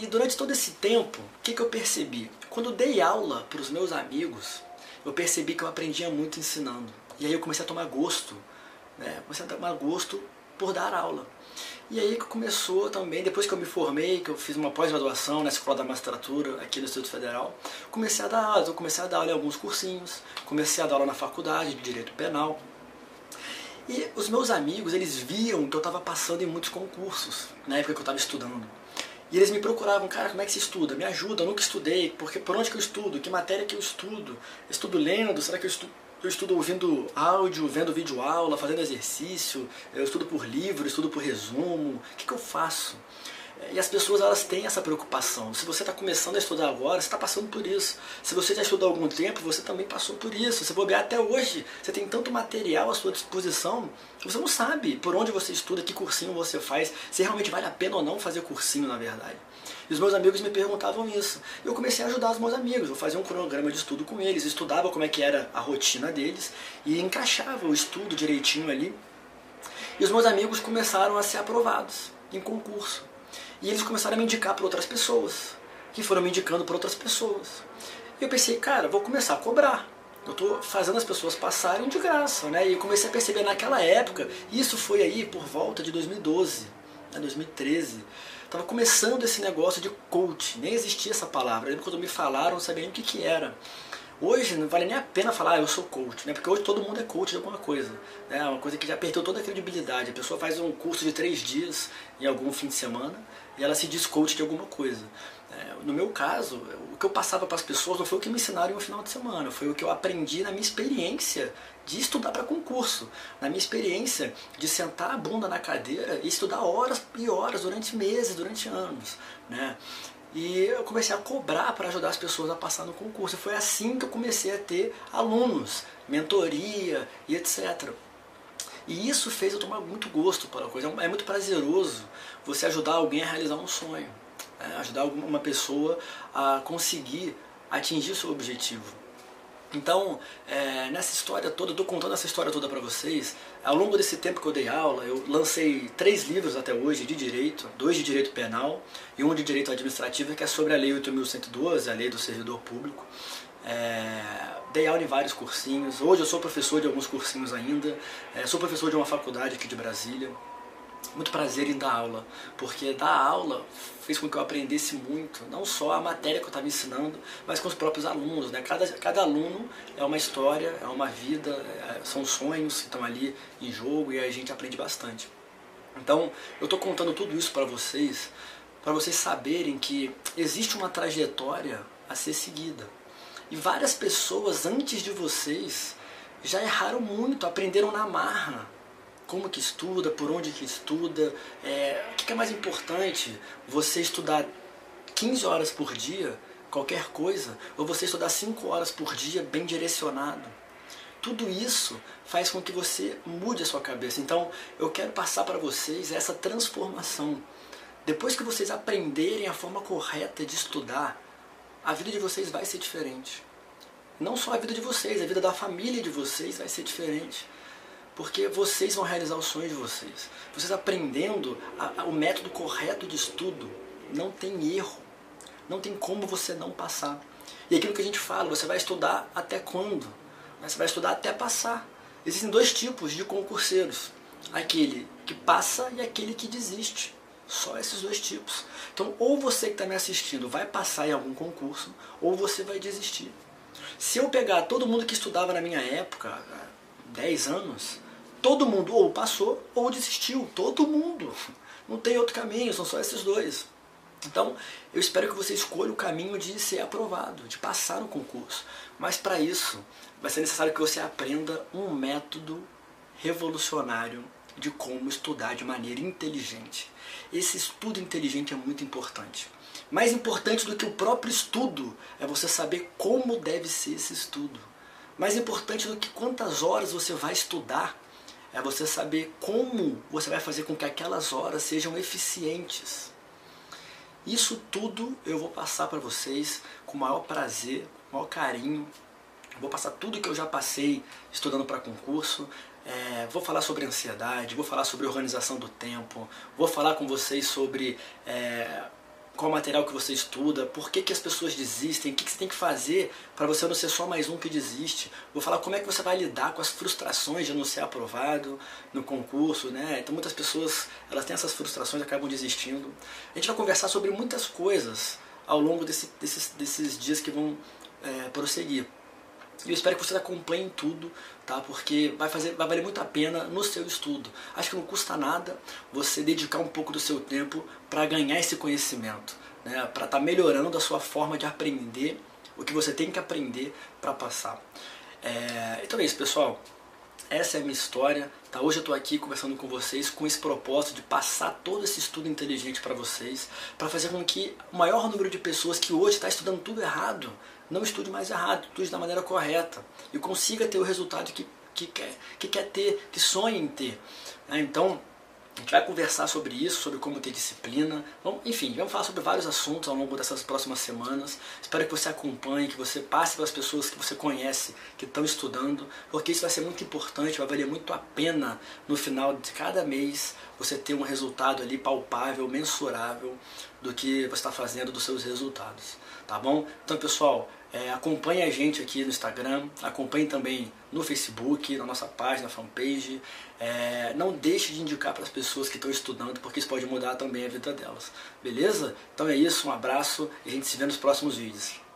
E durante todo esse tempo, o que eu percebi? Quando eu dei aula para os meus amigos, eu percebi que eu aprendia muito ensinando. E aí eu comecei a tomar gosto, né? Comecei a tomar gosto por dar aula. E aí que começou também, depois que eu me formei, que eu fiz uma pós-graduação na Escola da Magistratura aqui do Instituto Federal, comecei a dar aula. Eu comecei a dar aula em alguns cursinhos, comecei a dar aula na faculdade de Direito Penal. E os meus amigos, eles viam que eu estava passando em muitos concursos, na época que eu estava estudando. E eles me procuravam, cara, como é que você estuda? Me ajuda, eu nunca estudei, porque por onde que eu estudo? Que matéria que eu estudo? Eu estudo lendo? Será que eu estudo ouvindo áudio, vendo vídeo aula, fazendo exercício? Eu estudo por livro, estudo por resumo? O que eu faço? E as pessoas, elas têm essa preocupação. Se você está começando a estudar agora, você está passando por isso. Se você já estudou há algum tempo, você também passou por isso. Se bobear até hoje, você tem tanto material à sua disposição, que você não sabe por onde você estuda, que cursinho você faz, se realmente vale a pena ou não fazer cursinho, na verdade. E os meus amigos me perguntavam isso. Eu comecei a ajudar os meus amigos. Eu fazia um cronograma de estudo com eles, estudava como é que era a rotina deles e encaixava o estudo direitinho ali. E os meus amigos começaram a ser aprovados em concurso. E eles começaram a me indicar para outras pessoas, que foram me indicando para outras pessoas. E eu pensei, cara, vou começar a cobrar. Eu estou fazendo as pessoas passarem de graça, né? E eu comecei a perceber naquela época, isso foi aí por volta de 2012, né, 2013. Estava começando esse negócio de coach, nem existia essa palavra. Eu lembro quando me falaram, eu não sabia nem o que era. Hoje não vale nem a pena falar, eu sou coach, né? Porque hoje todo mundo é coach de alguma coisa. É uma coisa que já perdeu toda a credibilidade. A pessoa faz um curso de 3 dias em algum fim de semana e ela se diz coach de alguma coisa. No meu caso, o que eu passava para as pessoas não foi o que me ensinaram no final de semana, foi o que eu aprendi na minha experiência de estudar para concurso, na minha experiência de sentar a bunda na cadeira e estudar horas e horas, durante meses, durante anos, né? E eu comecei a cobrar para ajudar as pessoas a passar no concurso. E foi assim que eu comecei a ter alunos, mentoria e etc. E isso fez eu tomar muito gosto pela coisa. É muito prazeroso você ajudar alguém a realizar um sonho, né? Ajudar uma pessoa a conseguir atingir o seu objetivo. Então, nessa história toda, eu estou contando essa história toda para vocês. Ao longo desse tempo que eu dei aula, eu lancei 3 livros até hoje de direito, 2 de direito penal e 1 de direito administrativo, que é sobre a Lei 8.112, a Lei do Servidor Público. Dei aula em vários cursinhos, hoje eu sou professor de alguns cursinhos ainda, sou professor de uma faculdade aqui de Brasília. Muito prazer em dar aula, porque dar aula fez com que eu aprendesse muito, não só a matéria que eu estava ensinando, mas com os próprios alunos, né? Cada aluno é uma história, é uma vida, são sonhos que estão ali em jogo e a gente aprende bastante. Então, eu estou contando tudo isso para vocês saberem que existe uma trajetória a ser seguida. E várias pessoas antes de vocês já erraram muito, aprenderam na marra. Como que estuda, por onde que estuda, o que é mais importante, você estudar 15 horas por dia, qualquer coisa, ou você estudar 5 horas por dia, bem direcionado. Tudo isso faz com que você mude a sua cabeça. Então, eu quero passar para vocês essa transformação. Depois que vocês aprenderem a forma correta de estudar, a vida de vocês vai ser diferente. Não só a vida de vocês, a vida da família de vocês vai ser diferente. Porque vocês vão realizar o sonho de vocês. Vocês aprendendo o método correto de estudo, não tem erro. Não tem como você não passar. E aquilo que a gente fala, você vai estudar até quando? Você vai estudar até passar. Existem 2 tipos de concurseiros. Aquele que passa e aquele que desiste. Só esses 2 tipos. Então, ou você que está me assistindo vai passar em algum concurso, ou você vai desistir. Se eu pegar todo mundo que estudava na minha época, 10 anos... todo mundo ou passou ou desistiu, todo mundo. Não tem outro caminho, são só esses 2. Então, eu espero que você escolha o caminho de ser aprovado, de passar no concurso. Mas para isso, vai ser necessário que você aprenda um método revolucionário de como estudar de maneira inteligente. Esse estudo inteligente é muito importante. Mais importante do que o próprio estudo é você saber como deve ser esse estudo. Mais importante do que quantas horas você vai estudar é você saber como você vai fazer com que aquelas horas sejam eficientes. Isso tudo eu vou passar para vocês com o maior prazer, com o maior carinho. Vou passar tudo que eu já passei estudando para concurso. Vou falar sobre ansiedade, vou falar sobre organização do tempo, vou falar com vocês sobre qual material que você estuda, por que as pessoas desistem, o que você tem que fazer para você não ser só mais um que desiste. Vou falar como é que você vai lidar com as frustrações de não ser aprovado no concurso, né? Então muitas pessoas elas têm essas frustrações e acabam desistindo. A gente vai conversar sobre muitas coisas ao longo desses dias que vão prosseguir. E eu espero que vocês acompanhem tudo, tá? Porque vai valer muito a pena no seu estudo. Acho que não custa nada você dedicar um pouco do seu tempo para ganhar esse conhecimento, né? Para estar melhorando a sua forma de aprender o que você tem que aprender para passar. Então é isso, pessoal. Essa é a minha história, tá? Hoje eu estou aqui conversando com vocês com esse propósito de passar todo esse estudo inteligente para vocês, para fazer com que o maior número de pessoas que hoje está estudando tudo errado, não estude mais errado, estude da maneira correta e consiga ter o resultado que quer ter, que sonha em ter. Então, a gente vai conversar sobre isso, sobre como ter disciplina, enfim, vamos falar sobre vários assuntos ao longo dessas próximas semanas. Espero que você acompanhe, que você passe para as pessoas que você conhece, que estão estudando, porque isso vai ser muito importante, vai valer muito a pena no final de cada mês você ter um resultado ali palpável, mensurável do que você está fazendo, dos seus resultados, tá bom? Então, pessoal, acompanhe a gente aqui no Instagram, acompanhe também no Facebook, na nossa página, fanpage. Não deixe de indicar para as pessoas que estão estudando, porque isso pode mudar também a vida delas. Beleza? Então é isso, um abraço e a gente se vê nos próximos vídeos.